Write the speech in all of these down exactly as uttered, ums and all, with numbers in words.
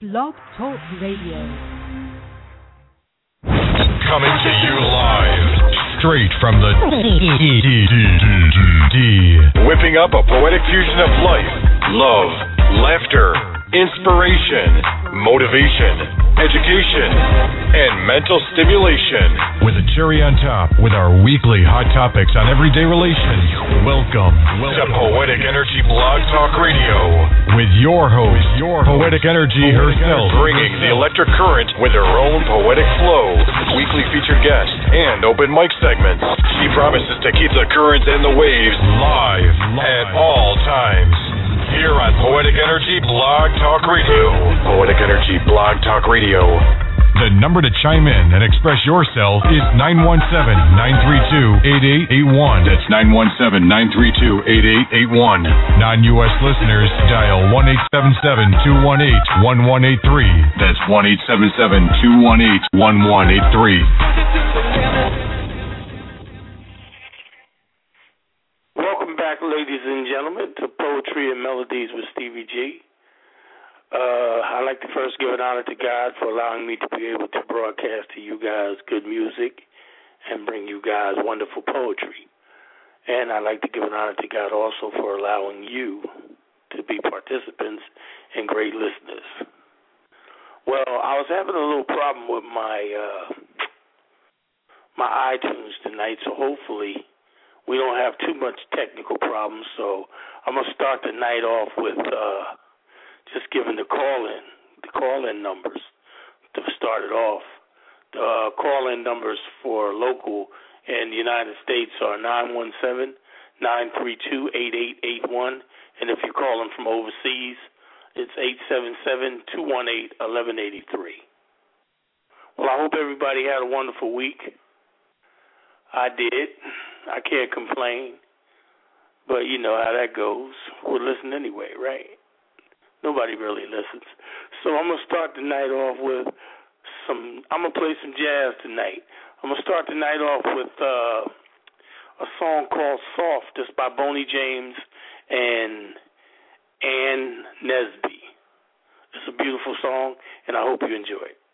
Blog Talk Radio. Coming to you live, straight from the D. Whipping up a poetic fusion of life, love, laughter, inspiration, motivation, education, and mental stimulation. With a cherry on top, with our weekly hot topics on everyday relations. Welcome, welcome to Poetic Energy Blog Talk Radio with your host, your Poetic Energy herself, bringing the electric current with her own poetic flow, weekly featured guests, and open mic segments. She promises to keep the currents and the waves live, live at all times. Here on Poetic Energy Blog Talk Radio. Poetic Energy Blog Talk Radio. The number to chime in and express yourself is nine one seven, nine three two, eight eight eight one. That's nine one seven, nine three two, eight eight eight one. Non-U S listeners, dial one eight seven seven, two one eight, one one eight three. That's one eight seven seven, two one eight, one one eight three. Welcome back, ladies and gentlemen, to Poetry and Melodies with Stevie G. Uh, I'd like to first give an honor to God for allowing me to be able to broadcast to you guys good music and bring you guys wonderful poetry. And I'd like to give an honor to God also for allowing you to be participants and great listeners. Well, I was having a little problem with my uh, my iTunes tonight, so hopefully we don't have too much technical problems. So I'm going to start the night off with Uh, just giving the call-in, the call-in numbers to start it off. The uh, call-in numbers for local in the United States are nine one seven, nine three two, eight eight eight one. And if you're calling from overseas, it's eight seven seven, two one eight, one one eight three. Well, I hope everybody had a wonderful week. I did. I can't complain. But you know how that goes. We'll listen anyway, right? Nobody really listens. So I'm going to start the night off with some, I'm going to play some jazz tonight. I'm going to start the night off with uh, a song called Soft. It's by Boney James and Ann Nesby. It's a beautiful song, and I hope you enjoy it.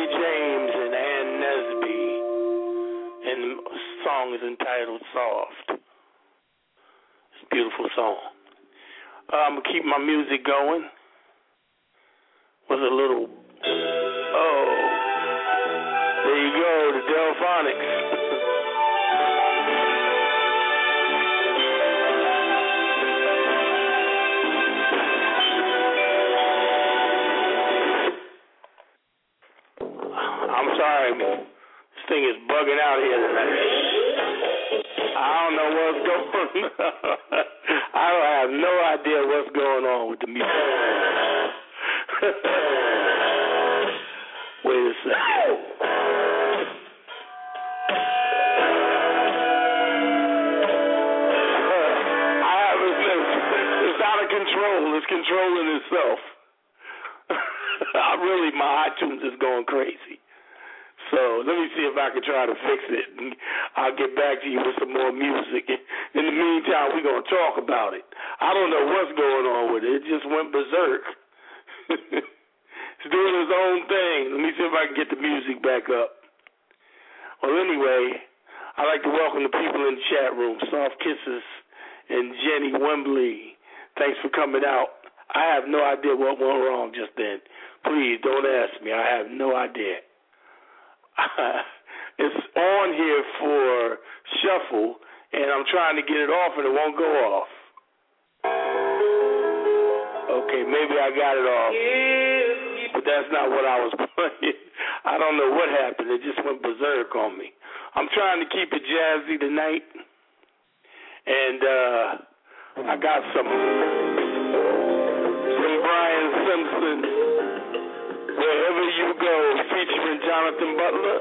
James and Ann Nesby, and the song is entitled Soft. It's a beautiful song. Uh, I'm going to keep my music going with a little, oh, there you go, the Delphonics. I'm sorry, this thing is bugging out here tonight. I don't know what's going on. I have no idea what's going on with the music. Wait a second. I have it. It's out of control. It's controlling itself. I really, my iTunes is going crazy. So let me see if I can try to fix it. And I'll get back to you with some more music. In the meantime, we're going to talk about it. I don't know what's going on with it. It just went berserk. It's doing its own thing. Let me see if I can get the music back up. Well, anyway, I'd like to welcome the people in the chat room, Soft Kisses and Jenny Wembley. Thanks for coming out. I have no idea what went wrong just then. Please don't ask me. I have no idea. It's on here for shuffle, and I'm trying to get it off, and it won't go off. Okay, maybe I got it off, but that's not what I was playing. I don't know what happened. It just went berserk on me. I'm trying to keep it jazzy tonight, and uh, I got some, some Brian Simpson, Wherever You Go, featuring Jonathan Butler.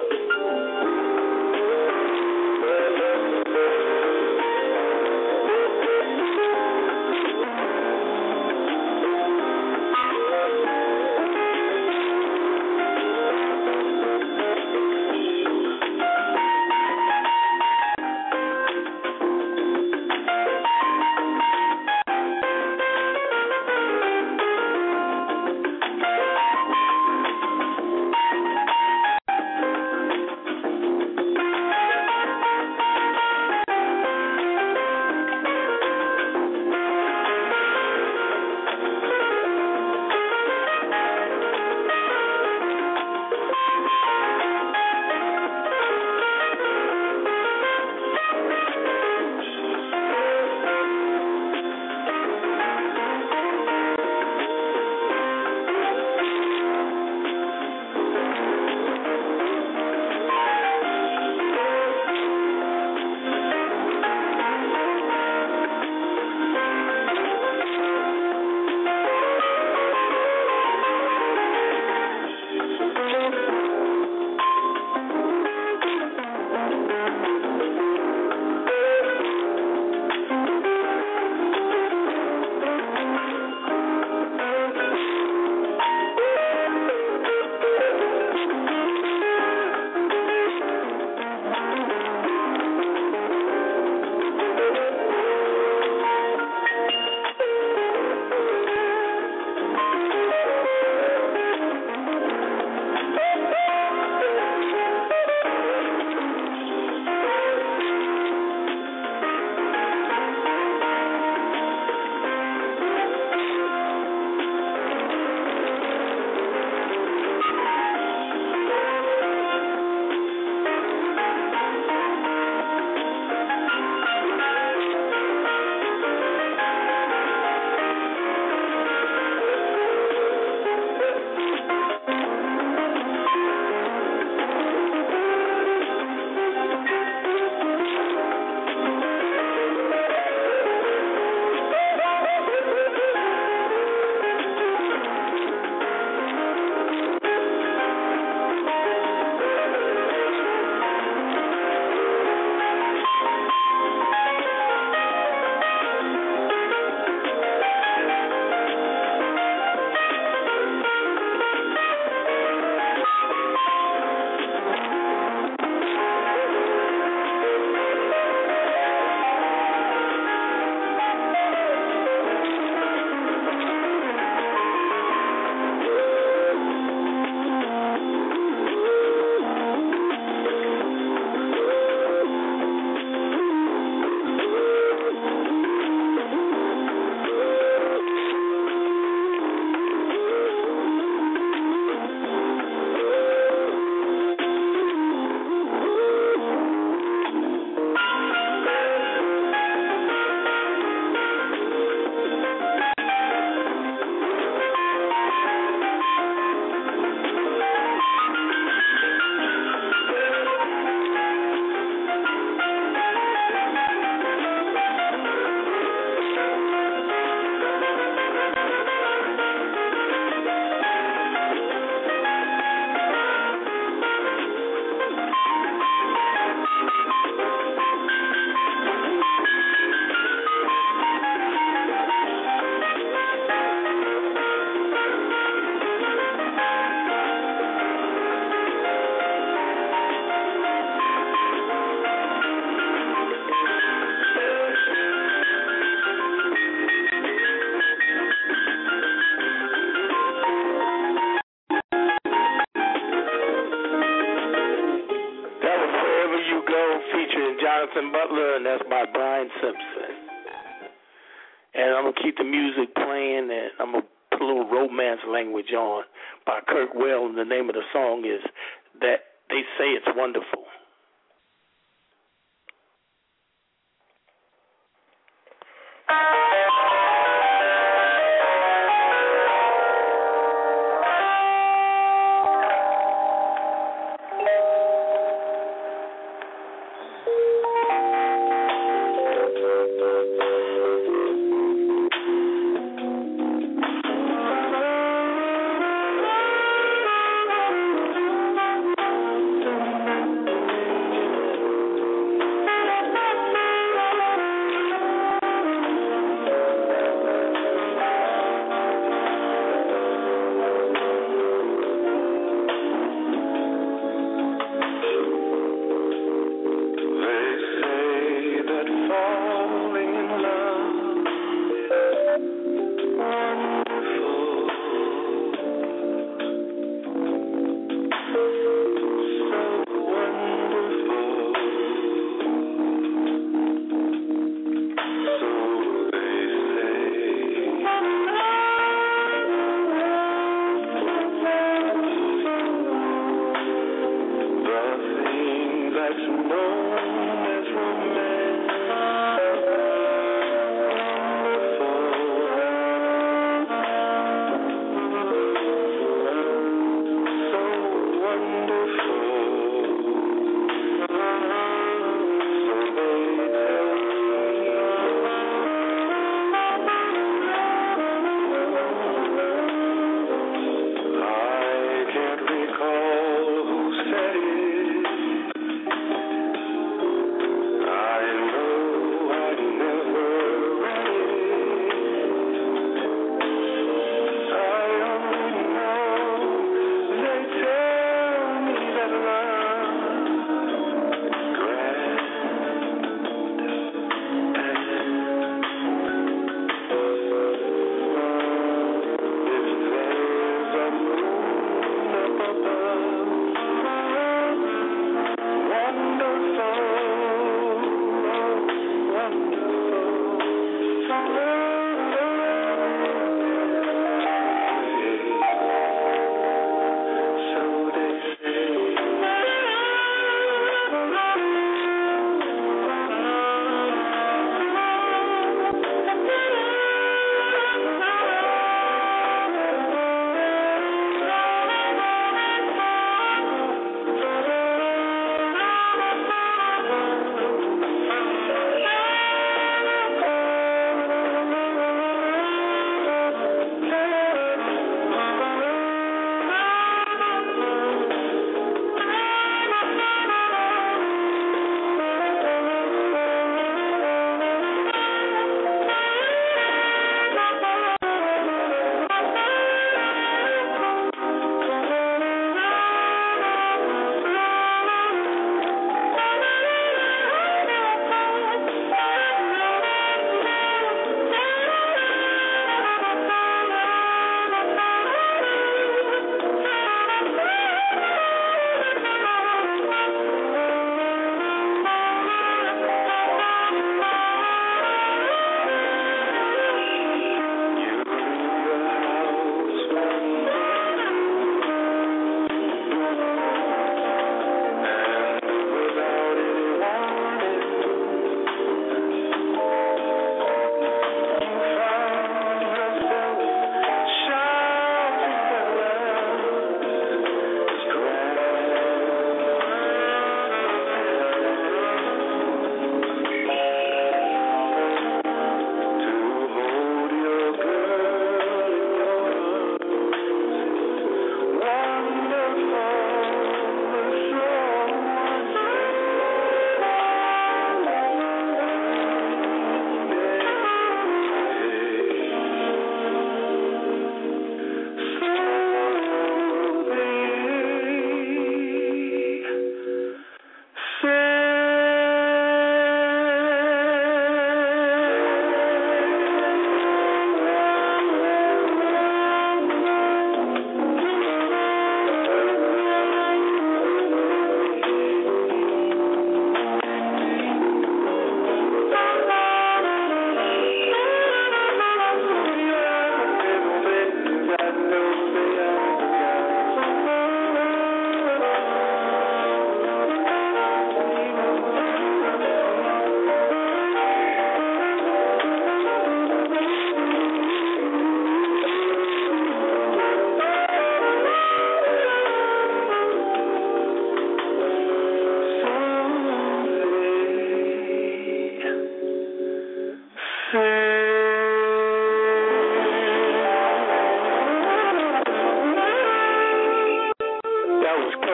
Simpson Butler, and that's by Brian Simpson. And I'm going to keep the music playing, and I'm going to put a little romance language on by Kirk Whale, and the name of the song is That They Say It's Wonderful.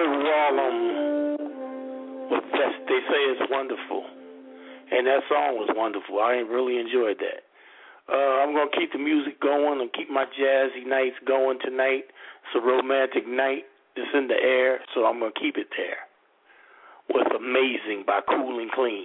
heard Wallum with Best They Say It's Wonderful. And that song was wonderful. I really enjoyed that. Uh, I'm going to keep the music going and keep my jazzy nights going tonight. It's a romantic night. It's in the air, so I'm going to keep it there with Amazing by Cool and Clean.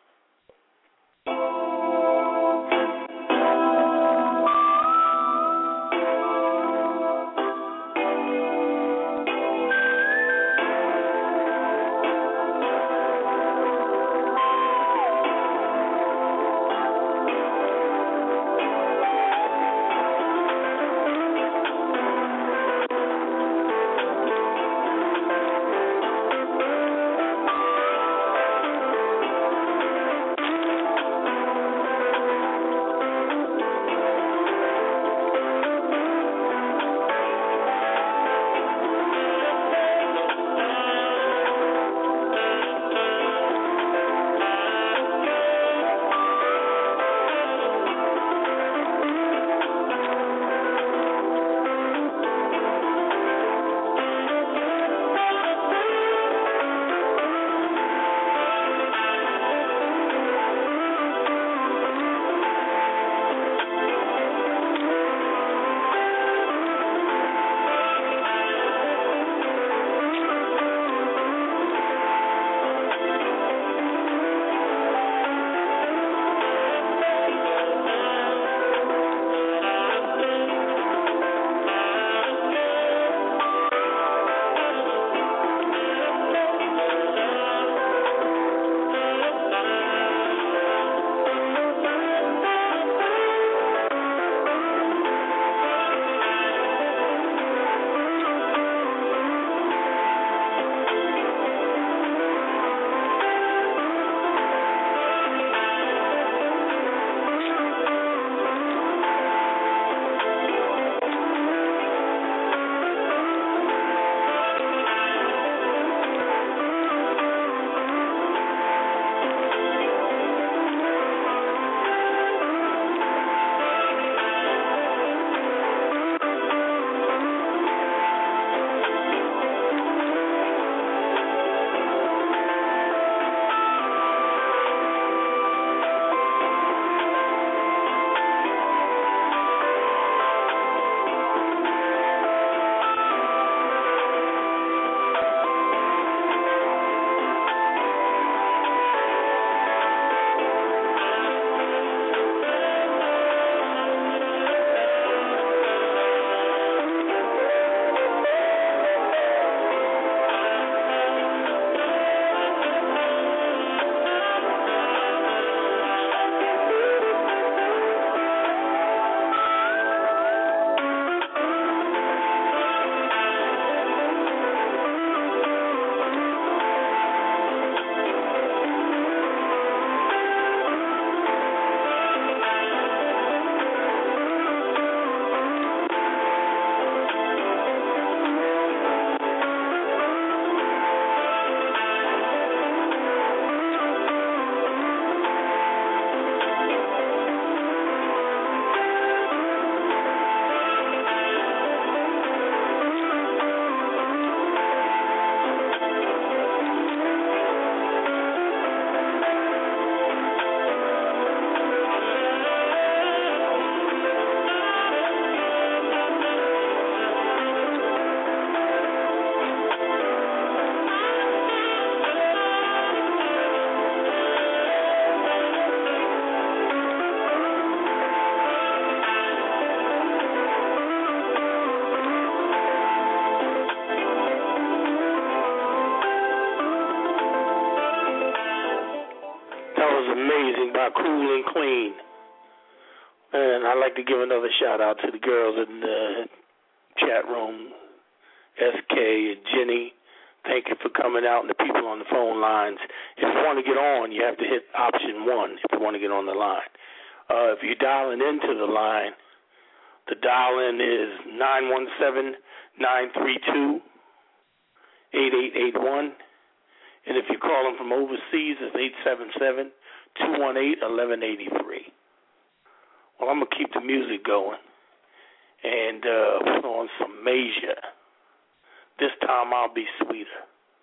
by Cool and Clean. And I'd like to give another shout out to the girls in the chat room, S K and Jenny. Thank you for coming out, and the people on the phone lines. If you want to get on, you have to hit option one if you want to get on the line. Uh, if you're dialing into the line, the dial-in is nine one seven, nine three two, eight eight eight one. And if you're calling from overseas, it's eight seven seven, two one eight, one one eight three. Well, I'm going to keep the music going and uh, put on some Major. This time I'll be sweeter.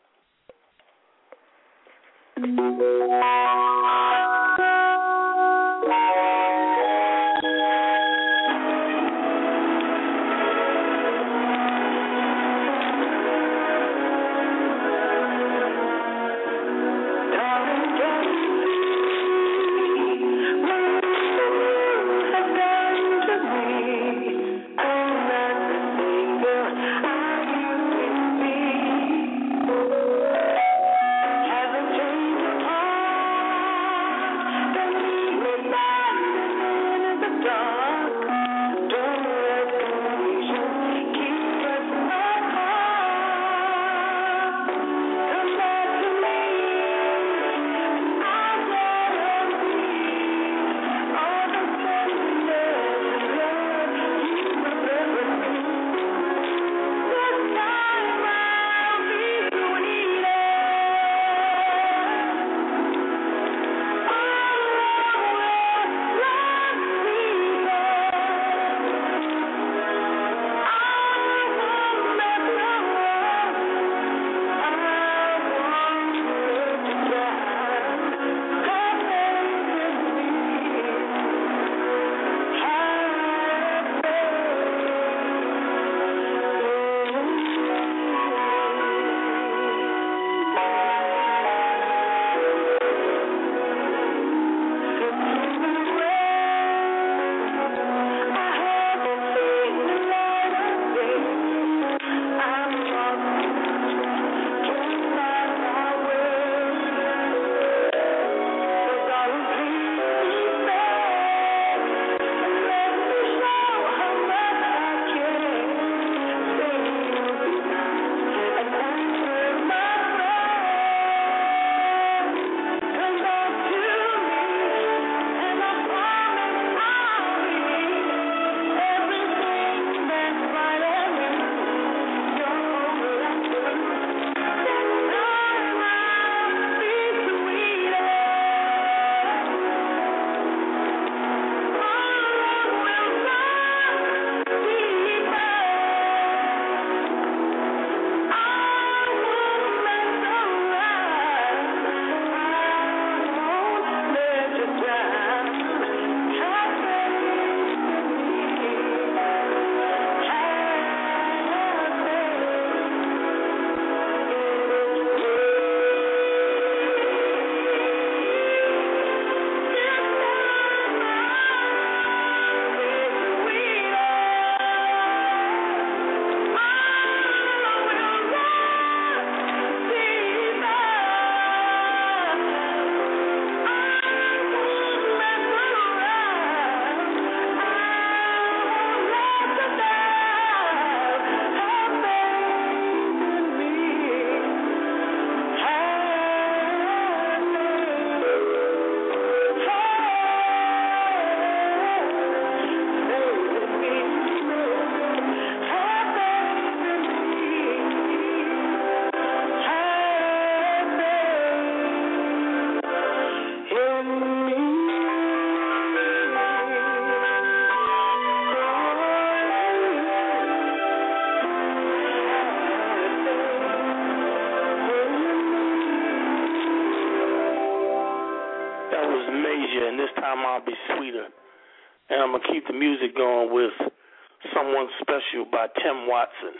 And this time I'll be sweeter. And I'm going to keep the music going with Someone Special by Tim Watson.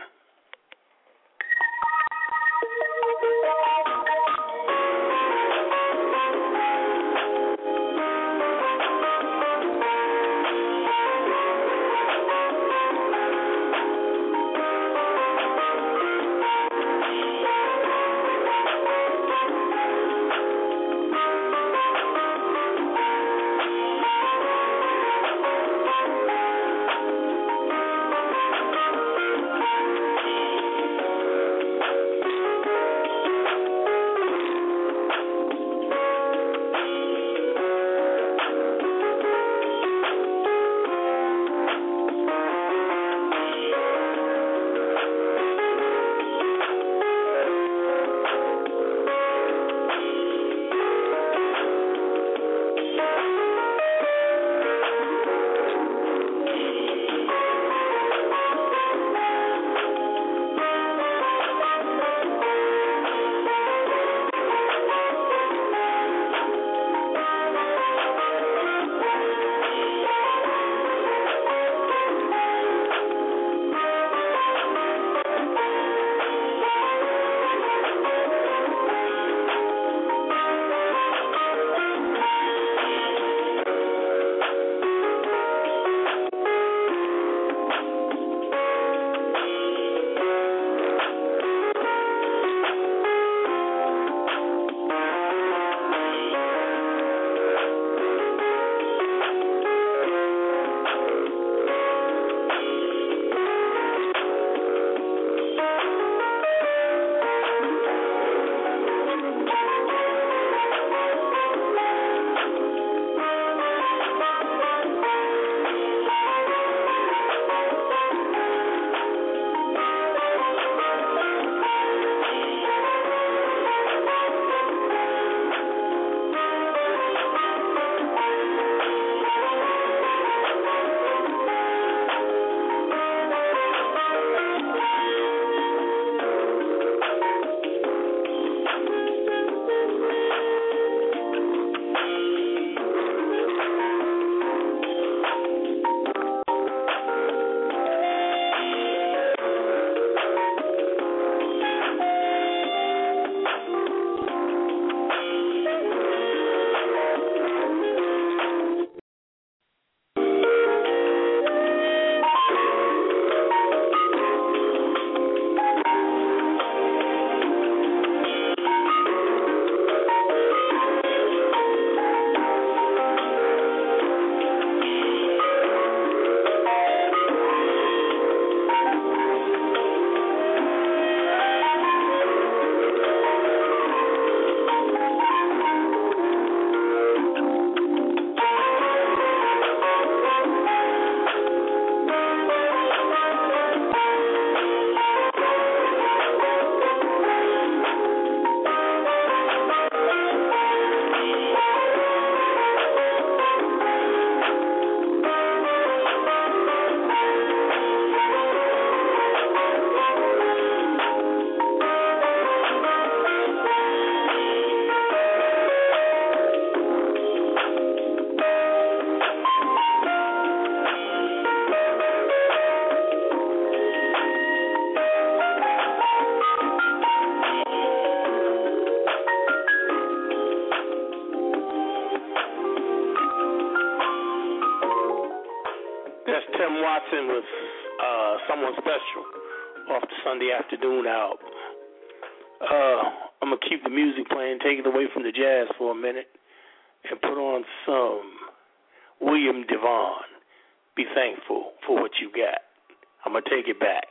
Watson with uh, Someone Special off the Sunday Afternoon album. Uh, I'm going to keep the music playing, take it away from the jazz for a minute, and put on some William Devon. Be thankful for what you got. I'm going to take it back.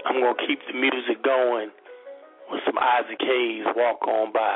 I'm going to keep the music going with some Isaac Hayes, Walk On By.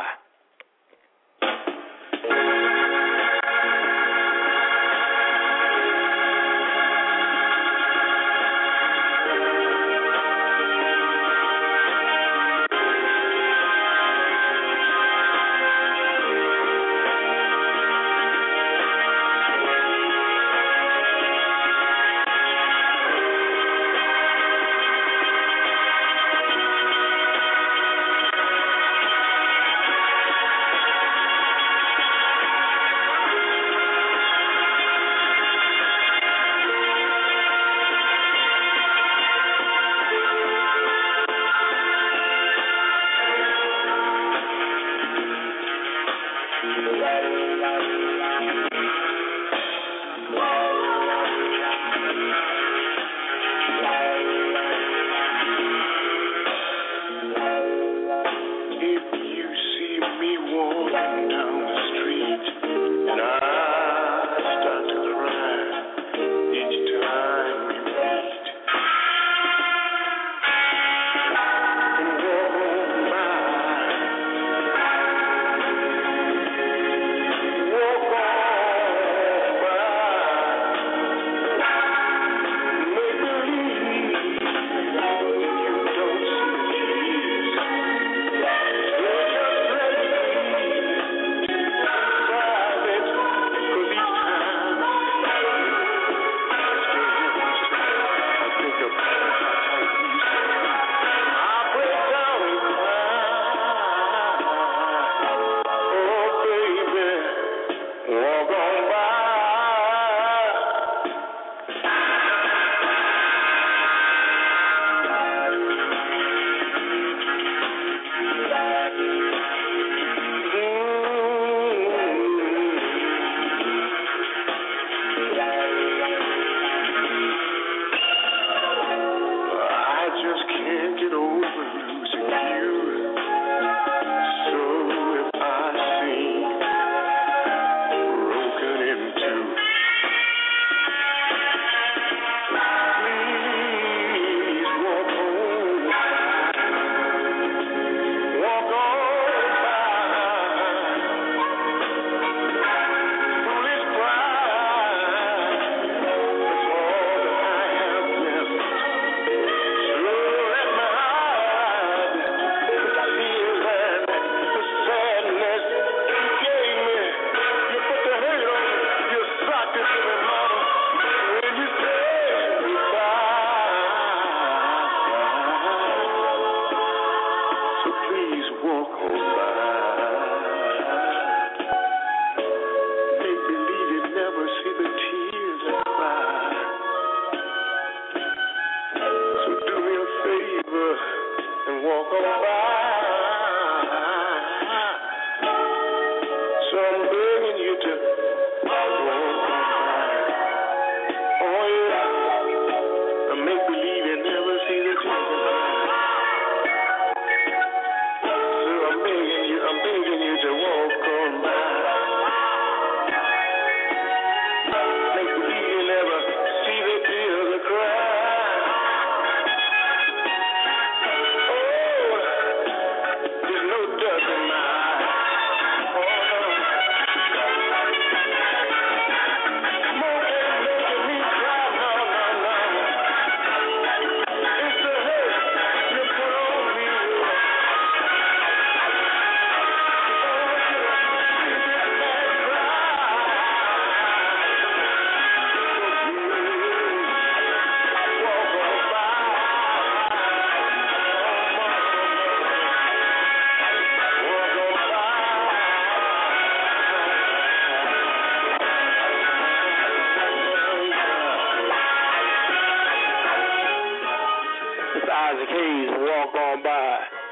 Isaac Hayes, Walk On By.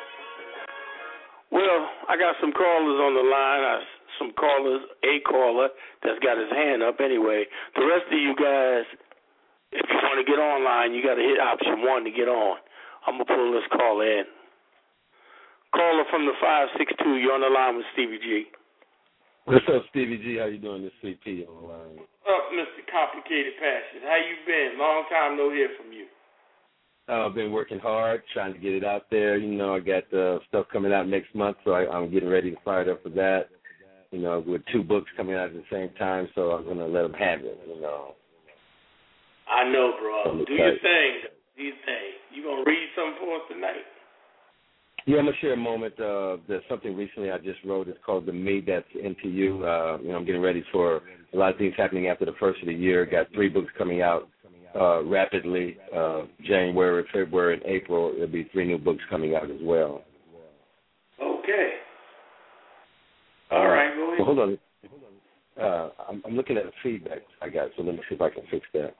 Well, I got some callers on the line. I, some callers, a caller that's got his hand up anyway. The rest of you guys, if you want to get online, you got to hit option one to get on. I'm going to pull this caller in. Caller from the five six two, you're on the line with Stevie G. What's up, Stevie G? How you doing? This C P on the line. Up, Mister Complicated Passion. How you been? Long time no hear from you. Uh, I've been working hard, trying to get it out there. You know, I got uh, stuff coming out next month, so I, I'm getting ready to fire it up for that. You know, with two books coming out at the same time, so I'm going to let them have it, you know. I know, bro. Do your thing. Do your thing. You going to read something for us tonight? Yeah, I'm going to share a moment. Uh, there's something recently I just wrote. It's called The Me That's Into You. Uh, you know, I'm getting ready for a lot of things happening after the first of the year. Got three books coming out uh, rapidly. Uh, January, February, and April, there'll be three new books coming out as well. Okay. All right, go ahead. Well, hold on. Uh, I'm, I'm looking at the feedback I got, so let me see if I can fix that.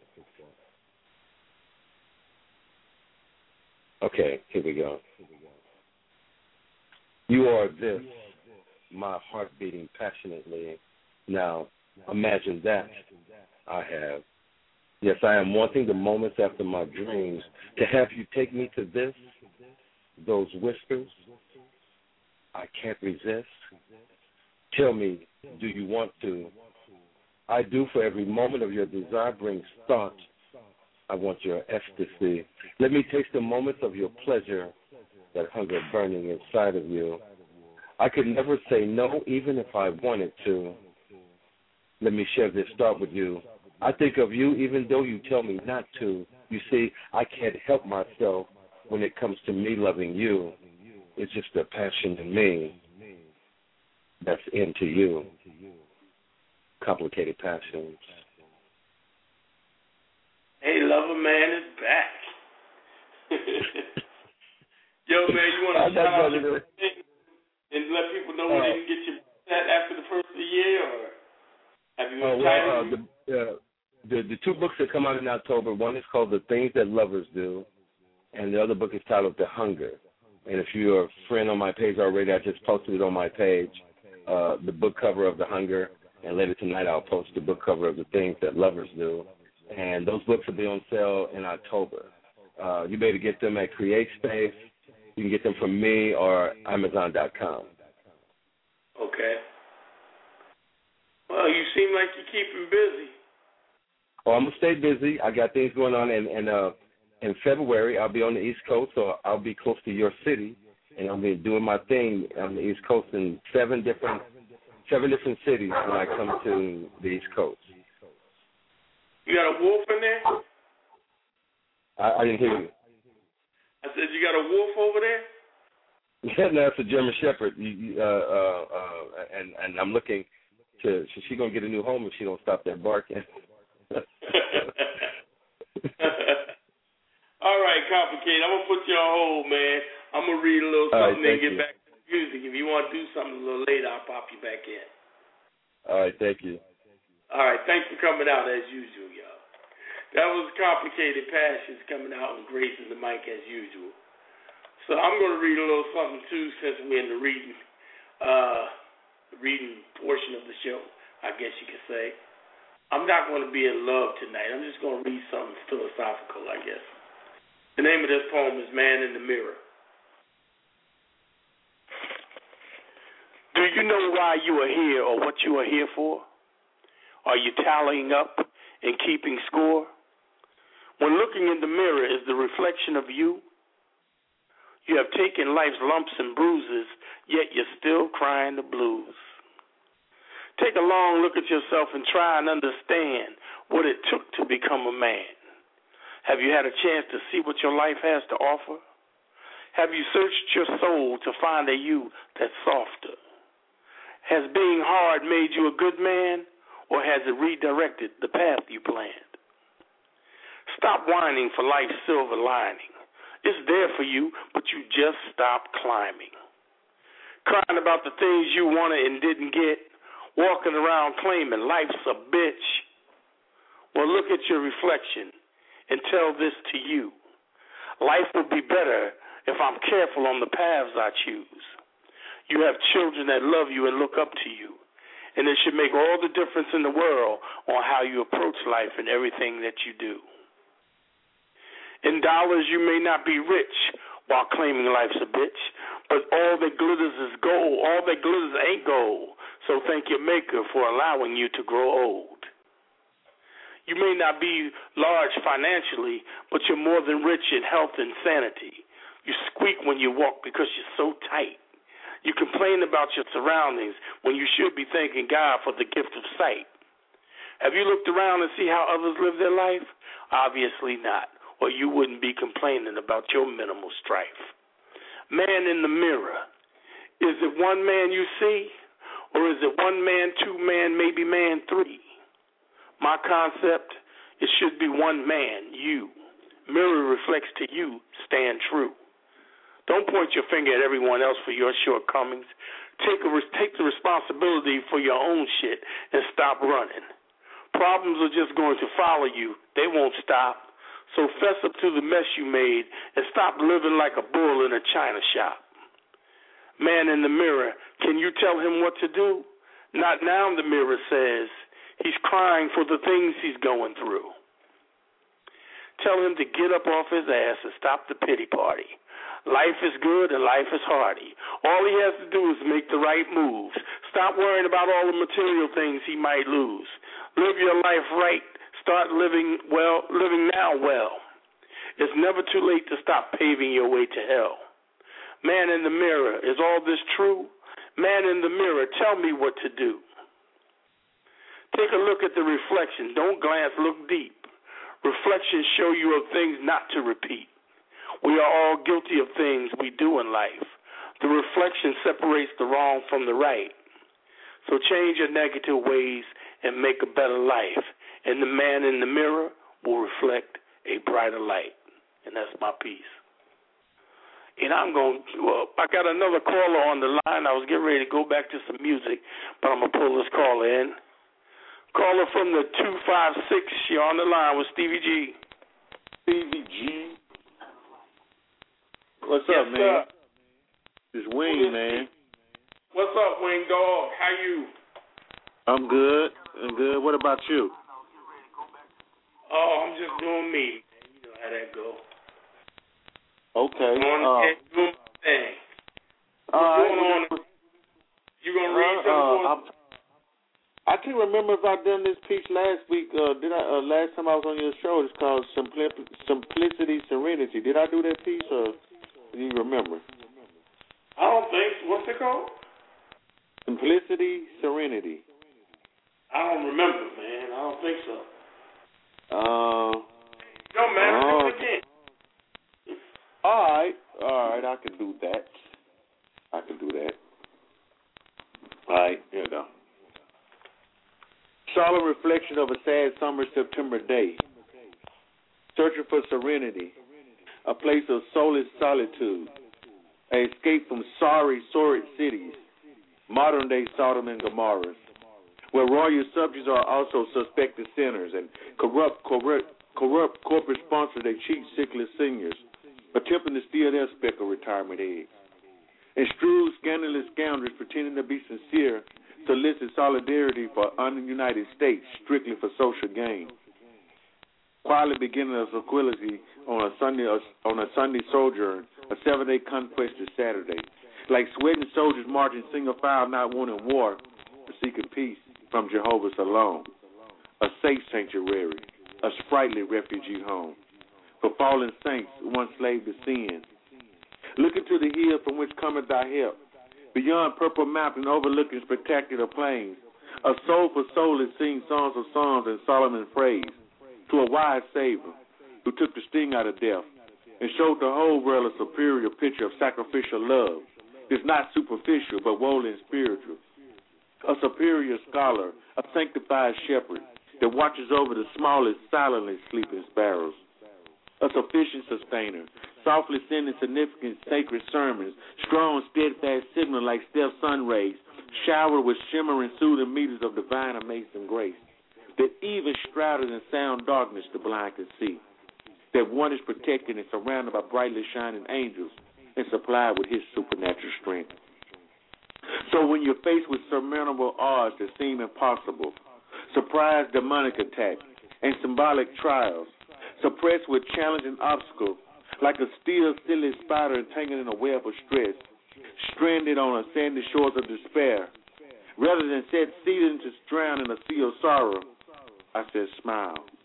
Okay, here we go. You are this, my heart beating passionately. Now, imagine that I have. Yes, I am wanting the moments after my dreams to have you take me to this, those whispers. I can't resist. Tell me, do you want to? I do, for every moment of your desire brings thought. I want your ecstasy. Let me taste the moments of your pleasure, that hunger burning inside of you. I could never say no, even if I wanted to. Let me share this thought with you. I think of you even though you tell me not to. You see, I can't help myself when it comes to me loving you. It's just a passion in me that's into you. Complicated passions. Hey, Lover Man is back. Yo, man, you want to shout out your thing and let people know when uh, they can get your that after the first of the year, or have you uh, well, uh, the, uh, the the two books that come out in October, one is called The Things That Lovers Do, and the other book is titled The Hunger. And if you're a friend on my page already, I just posted it on my page, uh, the book cover of The Hunger, and later tonight I'll post the book cover of The Things That Lovers Do. And those books will be on sale in October. Uh, you better get them at CreateSpace. You can get them from me or Amazon dot com. Okay. Well, you seem like you're keeping busy. Oh, I'm going to stay busy. I got things going on. And, and uh, in February, I'll be on the East Coast, so I'll be close to your city. And I'll be doing my thing on the East Coast in seven different seven different cities when I come to the East Coast. You got a wolf in there? I, I didn't hear you. I said you got a wolf over there? Yeah, no, it's a German Shepherd. You, you, uh, uh, uh, and and I'm looking to. She's she gonna get a new home if she don't stop that barking. All right, Complicated. I'm gonna put you on hold, man. I'm gonna read a little something right, and get you. back to the music. If you want to do something a little later, I'll pop you back in. All right, thank you. All right, thanks for coming out as usual, y'all. That was Complicated Passions coming out and gracing the mic as usual. So I'm going to read a little something, too, since we're in the reading, uh, reading portion of the show, I guess you could say. I'm not going to be in love tonight. I'm just going to read something philosophical, I guess. The name of this poem is Man in the Mirror. Do you know why you are here or what you are here for? Are you tallying up and keeping score? When looking in the mirror is the reflection of you. You have taken life's lumps and bruises, yet you're still crying the blues. Take a long look at yourself and try and understand what it took to become a man. Have you had a chance to see what your life has to offer? Have you searched your soul to find a you that's softer? Has being hard made you a good man, or has it redirected the path you planned? Stop whining for life's silver lining. It's there for you, but you just stop climbing. Crying about the things you wanted and didn't get, walking around claiming life's a bitch. Well, look at your reflection and tell this to you. Life will be better if I'm careful on the paths I choose. You have children that love you and look up to you, and it should make all the difference in the world on how you approach life and everything that you do. In dollars, you may not be rich while claiming life's a bitch, but all that glitters is gold. All that glitters ain't gold, so thank your maker for allowing you to grow old. You may not be large financially, but you're more than rich in health and sanity. You squeak when you walk because you're so tight. You complain about your surroundings when you should be thanking God for the gift of sight. Have you looked around and see how others live their life? Obviously not, or you wouldn't be complaining about your minimal strife. Man in the mirror. Is it one man you see, or is it one man, two man, maybe man three? My concept, it should be one man, you. Mirror reflects to you, stand true. Don't point your finger at everyone else for your shortcomings. Take, a, take the responsibility for your own shit and stop running. Problems are just going to follow you. They won't stop. So fess up to the mess you made and stop living like a bull in a china shop. Man in the mirror, can you tell him what to do? Not now, the mirror says. He's crying for the things he's going through. Tell him to get up off his ass and stop the pity party. Life is good and life is hardy. All he has to do is make the right moves. Stop worrying about all the material things he might lose. Live your life right. Start living well, living now well. It's never too late to stop paving your way to hell. Man in the mirror, is all this true? Man in the mirror, tell me what to do. Take a look at the reflection. Don't glance, look deep. Reflections show you of things not to repeat. We are all guilty of things we do in life. The reflection separates the wrong from the right. So change your negative ways and make a better life. And the man in the mirror will reflect a brighter light. And that's my piece. And I'm going to, well, I got another caller on the line. I was getting ready to go back to some music, but I'm going to pull this caller in. Caller from the two five six, you're on the line with Stevie G. Stevie G. What's yes, up, man? Sir. It's Wing, man. What's up, Wing Dog? How you? I'm good. I'm good. What about you? Oh, I'm just doing me. You know how that go. Okay. On Uh, doing my thing. All What's right. going on? You gonna read Uh, something? uh, I can't remember if I done this piece last week. Uh, did I? Uh, last time I was on your show, it's called Simpli- Simplicity, Serenity. Did I do that piece, or do you remember? I don't think so. What's it called? Simplicity, Serenity. I don't remember, man. I don't think so. Uh, No, man. uh, Do it again. all right. All right. I can do that. I can do that. All right. Here we go. Solemn reflection of a sad summer September day. Searching for serenity, a place of soulless solitude, an escape from sorry, sordid cities, modern-day Sodom and Gomorrah, where royal subjects are also suspected sinners and corrupt, corrupt, corrupt corporate sponsor their cheap, sickly seniors, attempting to steal their speck of retirement eggs. And shrewd, scandalous scoundrels pretending to be sincere to solicit solidarity for ununited states strictly for social gain. Quietly beginning a sequelacy on a Sunday on a Sunday sojourn, a seven-day conquest to Saturday, like sweating soldiers marching single file, not wanting war, but seeking peace from Jehovah's alone, a safe sanctuary, a sprightly refugee home for fallen saints once slave to sin. Looking to the hill from which cometh thy help, beyond purple mountain overlooking spectacular plains, a soul for soul that sings songs of songs and Solomon praise to a wise Savior who took the sting out of death and showed the whole world a superior picture of sacrificial love. It's not superficial but woefully and spiritual. A superior scholar, a sanctified shepherd that watches over the smallest silently sleeping sparrows. A sufficient sustainer, softly sending significant sacred sermons, strong, steadfast signal like stealth sun rays, showered with shimmering, soothing meters of divine amazing grace, that even shrouded in sound darkness the blind can see, that one is protected and surrounded by brightly shining angels and supplied with his supernatural strength. So when you're faced with surmountable odds that seem impossible, surprise demonic attack, and symbolic trials, suppressed with challenging obstacles, like a still, silly spider entangled in a web of stress, stranded on a sandy shores of despair, rather than set seated to drown in a sea of sorrow, I said, smile,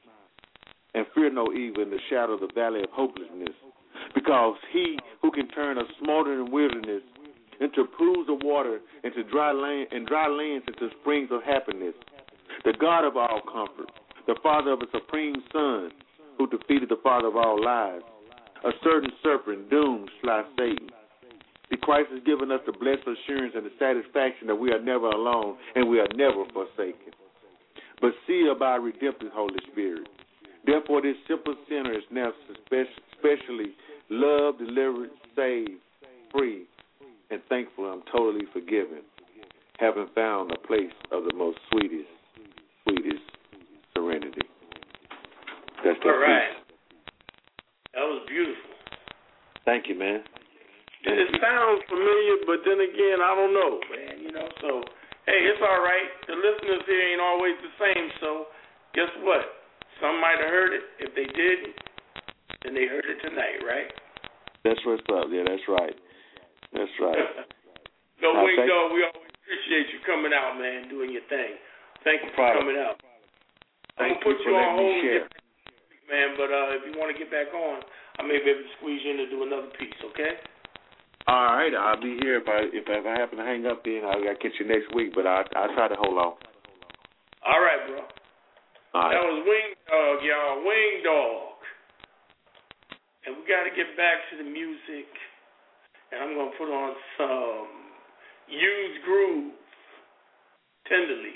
and fear no evil in the shadow of the valley of hopelessness, because he who can turn a smoldering wilderness into pools of water, into dry land, and dry lands into springs of happiness, the God of all comfort, the Father of a supreme Son, who defeated the Father of all lies, a certain serpent doomed sly Satan. The Christ has given us the blessed assurance and the satisfaction that we are never alone and we are never forsaken, but sealed by a redemptive Holy Spirit. Therefore, this simple sinner is now specially loved, delivered, saved, free, and thankful I'm totally forgiven, having found a place of the most sweetest, sweetest serenity. That's all right. That was beautiful. Thank you, man. Thank it you. Sounds familiar, but then again, I don't know, man. You know, so hey, it's all right. The listeners here ain't always the same. So guess what? Some might have heard it. If they didn't, then they heard it tonight, right? That's what's up. Yeah, that's right. That's right. So, uh, Wing Dog, we always appreciate you coming out, man, doing your thing. Thank you for coming out. I'm going to put you, you on hold, man, but uh, if you want to get back on, I may be able to squeeze you in to do another piece, okay? All right, I'll be here. If I if I happen to hang up, then I'll, I'll catch you next week, but I'll, I'll try to hold on. All right, bro. All right. That was Wing Dog, y'all. Wing Dog. And we got to get back to the music. And I'm going to put on some Used Groove, Tenderly.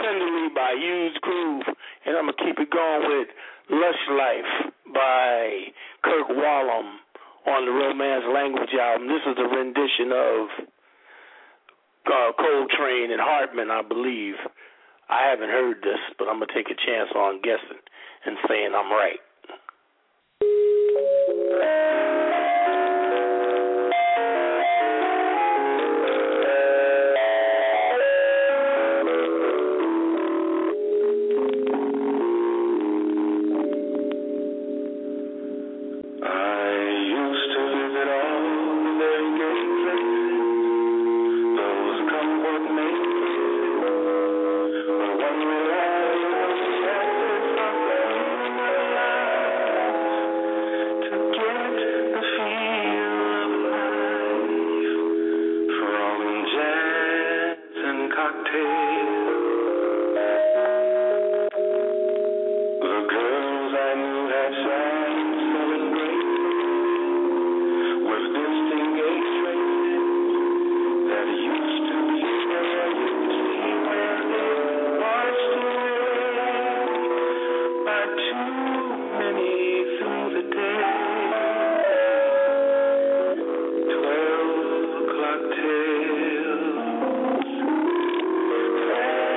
Tenderly by Used Groove, and I'm going to keep it going with Lush Life by Kirk Whalum on the Romance Language album. This is a rendition of uh, Coltrane and Hartman, I believe. I haven't heard this, but I'm going to take a chance on guessing and saying I'm right. Twelve o'clock tales.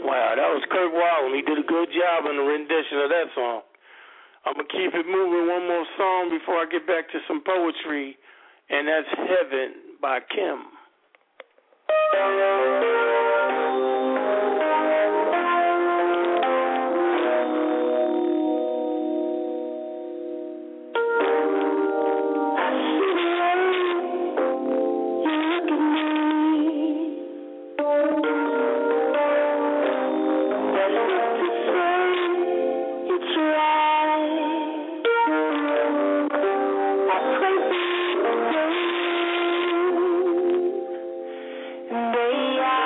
Wow, that was Kirk Whalum. He did a good job in the rendition of that song. I'm going to keep it moving. One more song before I get back to some poetry, and that's Heaven by Kim. They are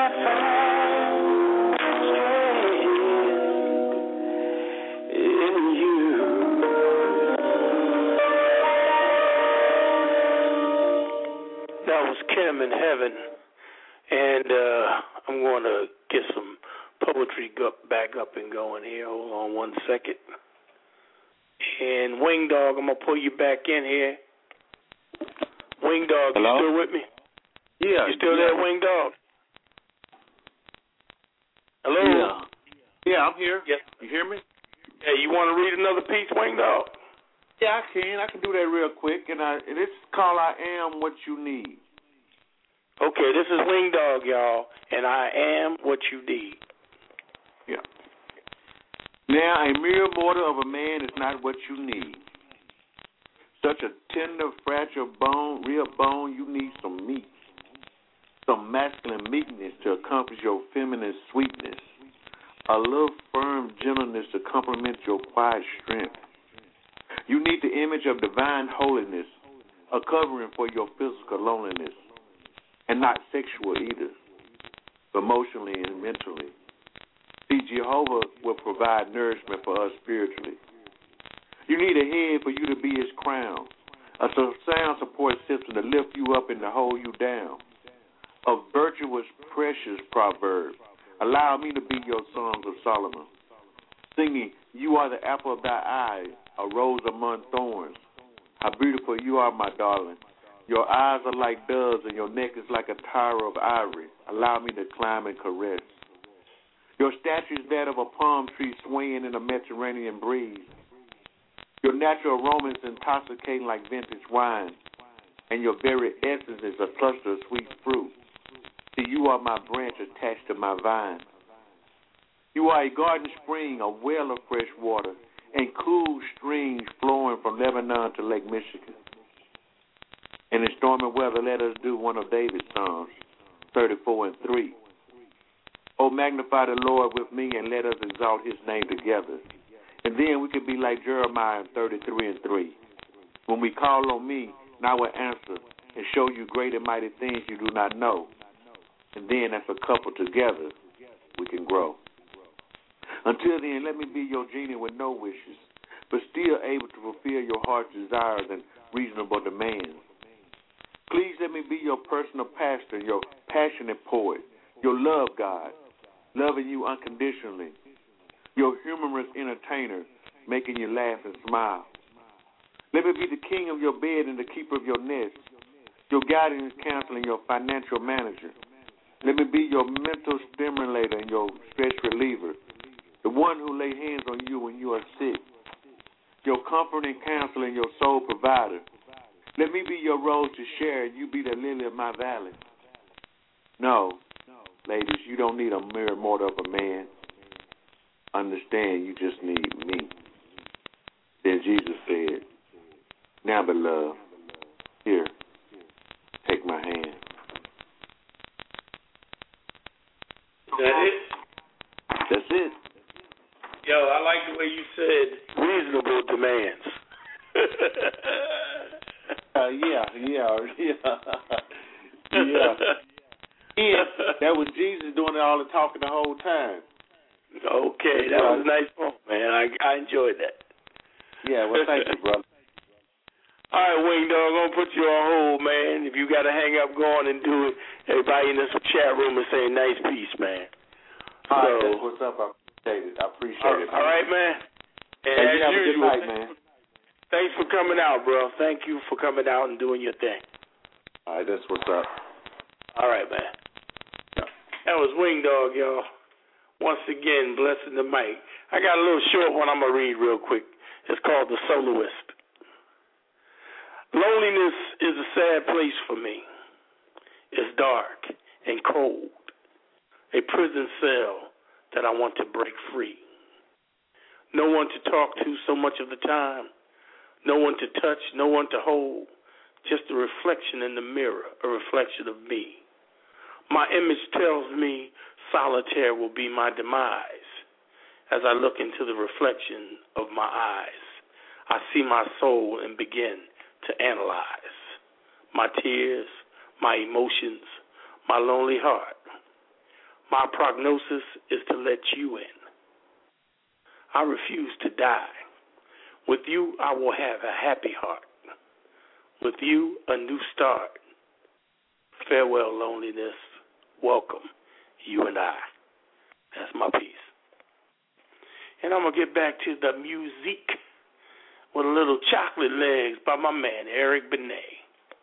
Kim in Heaven, and uh, I'm going to get some poetry go- back up and going here. Hold on one second. And Wing Dog, I'm going to pull you back in here. Wing Dog, Hello? you still with me? Yeah. You still yeah. there, Wing Dog? Hello? Yeah. Yeah, I'm here. Yes. You hear me? Hey, you want to read another piece, Wing Dog? Yeah, I can. I can do that real quick. And, I, and it's called I Am What You Need. Okay, this is Wing Dog, y'all, and I am what you need. Yeah. Now, a mere mortal of a man is not what you need. Such a tender, fragile bone, real bone, you need some meat. Some masculine meekness to accomplish your feminine sweetness. A little firm gentleness to complement your quiet strength. You need the image of divine holiness, a covering for your physical loneliness. And not sexual either, emotionally and mentally. See, Jehovah will provide nourishment for us spiritually. You need a head for you to be his crown, a sound support system to lift you up and to hold you down. A virtuous, precious proverb. Allow me to be your songs of Solomon. Singing, you are the apple of thy eye, a rose among thorns. How beautiful you are, my darling. Your eyes are like doves, and your neck is like a tower of ivory. Allow me to climb and caress. Your stature is that of a palm tree swaying in a Mediterranean breeze. Your natural aroma is intoxicating like vintage wine, and your very essence is a cluster of sweet fruit. See, you are my branch attached to my vine. You are a garden spring, a well of fresh water, and cool streams flowing from Lebanon to Lake Michigan. And in stormy weather, let us do one of David's Psalms, thirty-four and three. Oh, magnify the Lord with me, and let us exalt his name together. And then we could be like Jeremiah in thirty-three and three. When we call on me, and I will answer and show you great and mighty things you do not know. And then as a couple together, we can grow. Until then, let me be your genie with no wishes, but still able to fulfill your heart's desires and reasonable demands. Please let me be your personal pastor, your passionate poet, your love God, loving you unconditionally, your humorous entertainer, making you laugh and smile. Let me be the king of your bed and the keeper of your nest, your guidance counselor and your financial manager. Let me be your mental stimulator and your stress reliever, the one who lay hands on you when you are sick, your comfort and counsel and your soul provider. Let me be your rose to share, and you be the lily of my valley. No, ladies, you don't need a mere mortal of a man. Understand, you just need me. Then Jesus said, now, beloved, here, take my hand. That it? That's it. Yo, I like the way you said reasonable demands. uh, yeah, yeah, yeah. yeah. And that was Jesus doing all the talking the whole time. Okay, that was a nice point, man. I, I enjoyed that. Yeah, well, thank you, brother. All right, Wing Dog, I'm going to put you on hold, man. If you got to hang up, go on and do it. Everybody in this chat room is saying nice piece, man. All so, right, that's what's up. I appreciate it. I appreciate all, it. All right, man. And hey, as you have usual, a good night, man. Thanks for coming out, bro. Thank you for coming out and doing your thing. All right, that's what's up. All right, man. That was Wing Dog, y'all. Once again, blessing the mic. I got a little short one I'm going to read real quick. It's called The Soloist. Loneliness is a sad place for me. It's dark and cold, a prison cell that I want to break free. No one to talk to so much of the time, no one to touch, no one to hold, just a reflection in the mirror, a reflection of me. My image tells me solitaire will be my demise. As I look into the reflection of my eyes, I see my soul and begin to analyze my tears, my emotions, my lonely heart. My prognosis is to let you in. I refuse to die. With you, I will have a happy heart. With you, a new start. Farewell, loneliness. Welcome, you and I. That's my piece. And I'm going to get back to the music with a little Chocolate Legs by my man, Eric Benet.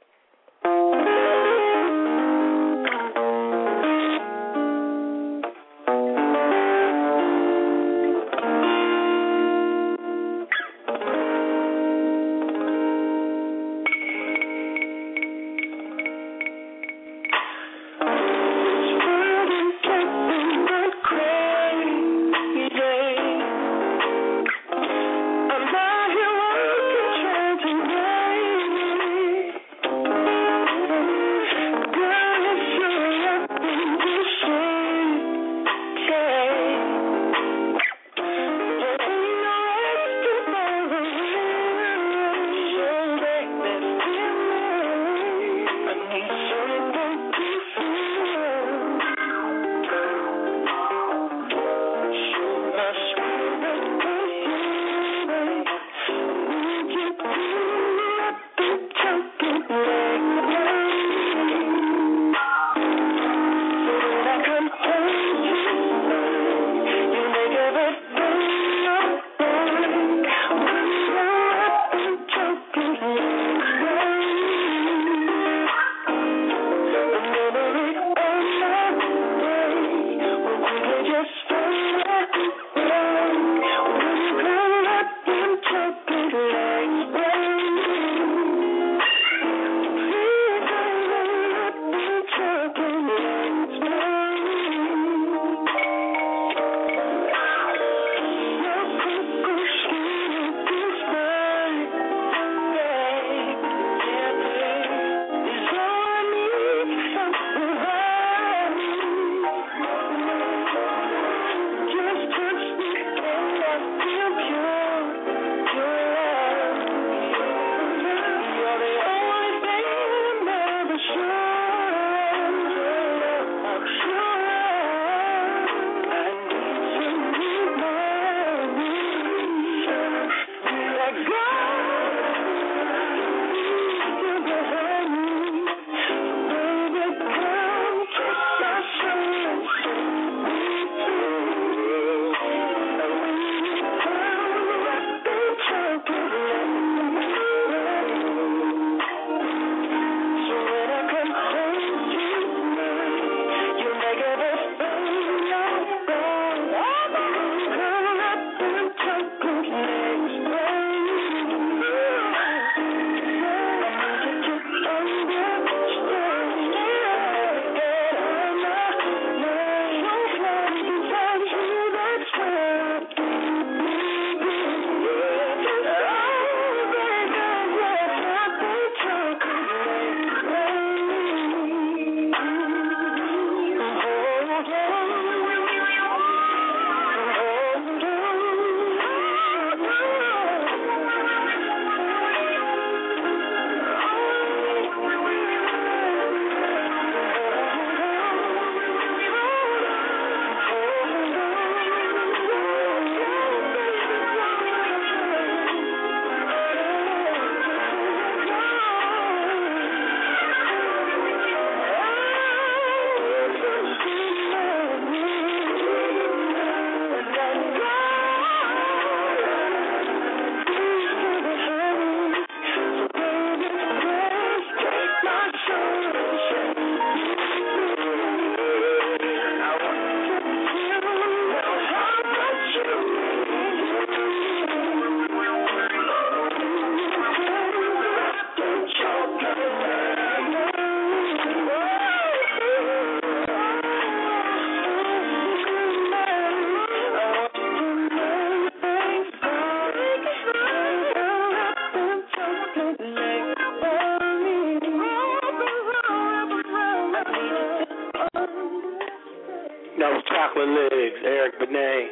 That was Chocolate Legs, Eric Benet.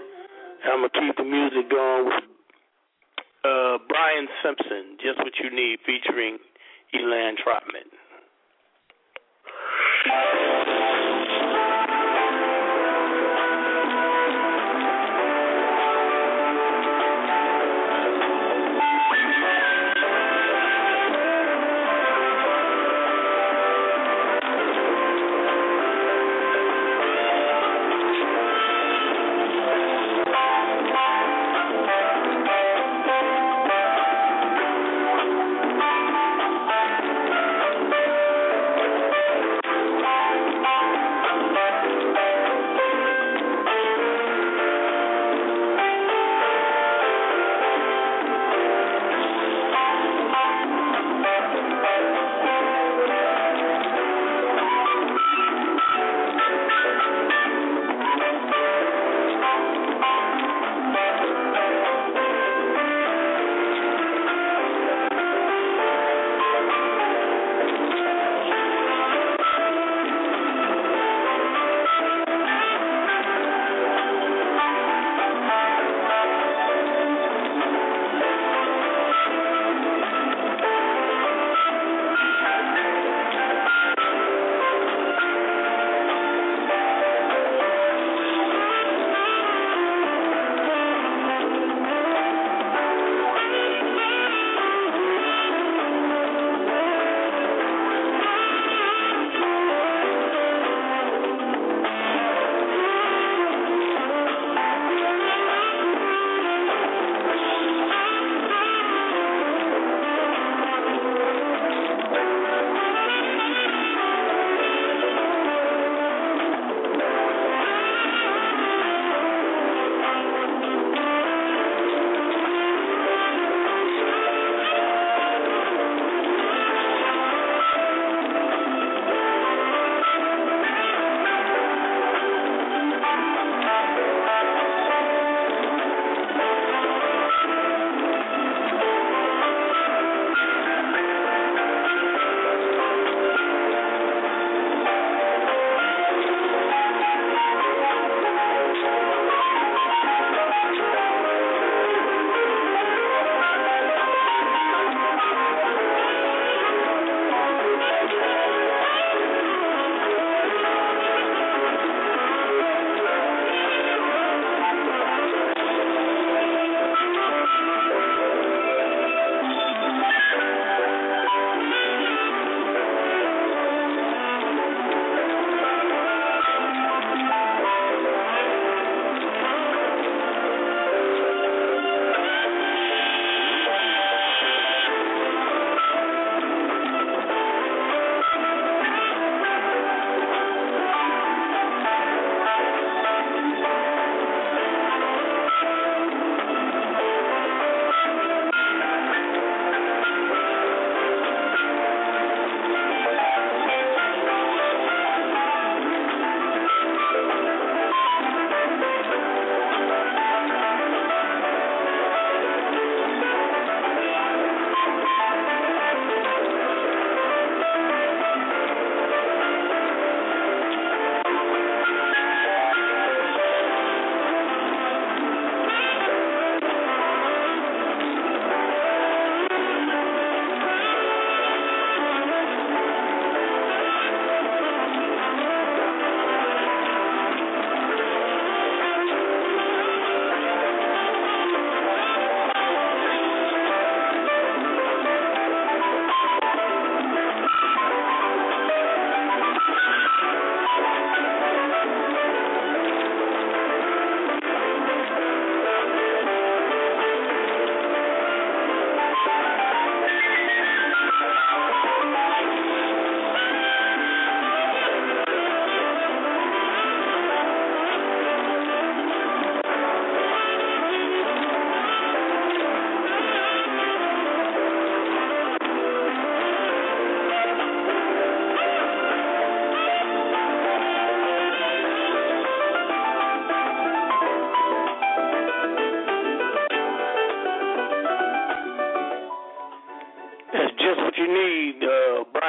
I'm going to keep the music going with uh, Brian Simpson, Just What You Need, featuring Elan Trotman.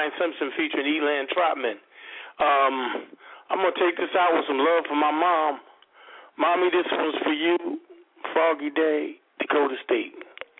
Brian Simpson featuring Elan Trotman. Um, I'm going to take this out with some love for my mom. Mommy, this one's for you. Froggy Day, Dakota State.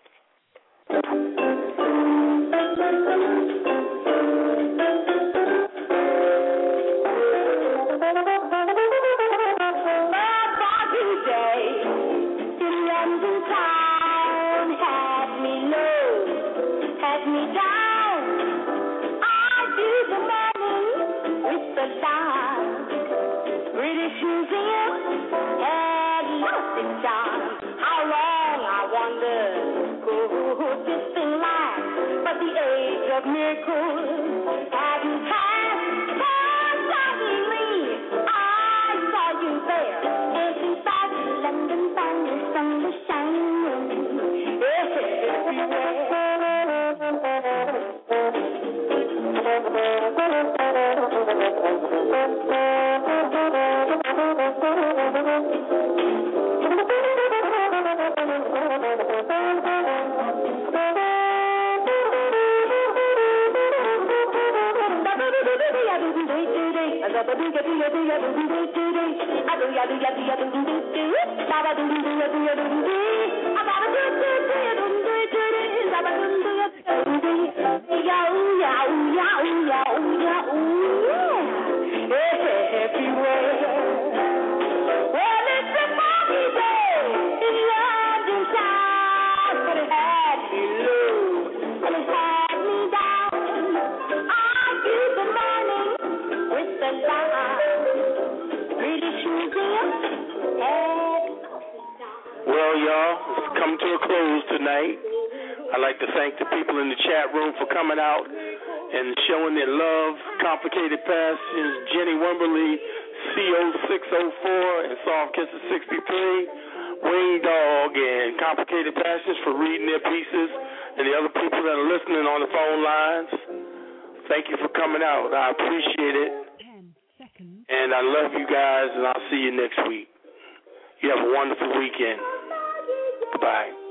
Miracles hadn't passed, but suddenly I saw you there, dancing by the London Bangers from the shining room. Well, y'all, it's come to a close tonight. I'd like to thank the people in the chat room for coming out and showing their love. Complicated Passions, Jenny Wimberly, C O six oh four, and Soft Kisses sixty-three, Wing Dog, and Complicated Passions for reading their pieces, and the other people that are listening on the phone lines. Thank you for coming out. I appreciate it. And I love you guys, and I'll see you next week. You have a wonderful weekend. Goodbye.